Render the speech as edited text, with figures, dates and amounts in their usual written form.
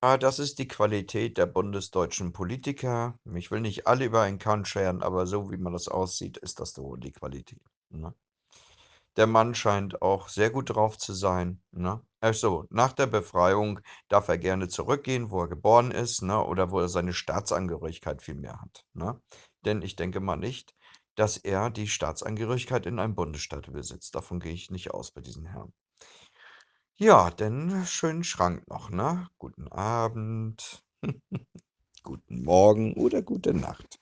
Das ist die Qualität der bundesdeutschen Politiker. Ich will nicht alle über einen Kamm scheren, aber so wie man das aussieht, ist das so die Qualität, ne? Der Mann scheint auch sehr gut drauf zu sein, ne? Ach so, nach der Befreiung darf er gerne zurückgehen, wo er geboren ist, ne, oder wo er seine Staatsangehörigkeit vielmehr hat, ne? Denn ich denke mal nicht, dass er die Staatsangehörigkeit in einem Bundesstaat besitzt. Davon gehe ich nicht aus bei diesem Herrn. Ja, denn schönen Schrank noch, ne? Guten Abend, guten Morgen oder gute Nacht.